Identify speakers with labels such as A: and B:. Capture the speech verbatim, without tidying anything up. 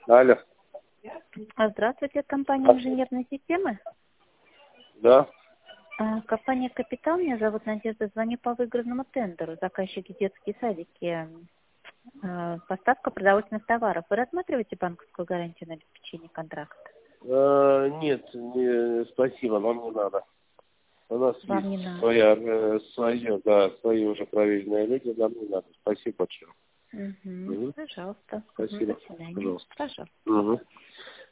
A: Алло.
B: А, Здравствуйте, компания инженерной системы.
A: Да.
B: А, Компания «Капитал», меня зовут Надежда, звоню по выигранному тендеру. Заказчики детские садики. А, Поставка продовольственных товаров. Вы рассматриваете банковскую гарантию на обеспечение контракта?
A: Э, нет, не, спасибо, нам не надо. У нас
B: Вам не
A: есть
B: надо.
A: своя, э, своя, да, свои уже проверенные люди, нам не надо. Спасибо большое.
B: Угу.
A: Мгм.
B: Пожалуйста. Мгм. До
A: Спасибо.
B: свидания.
A: Пожалуйста.
B: Пожалуйста.
A: Угу.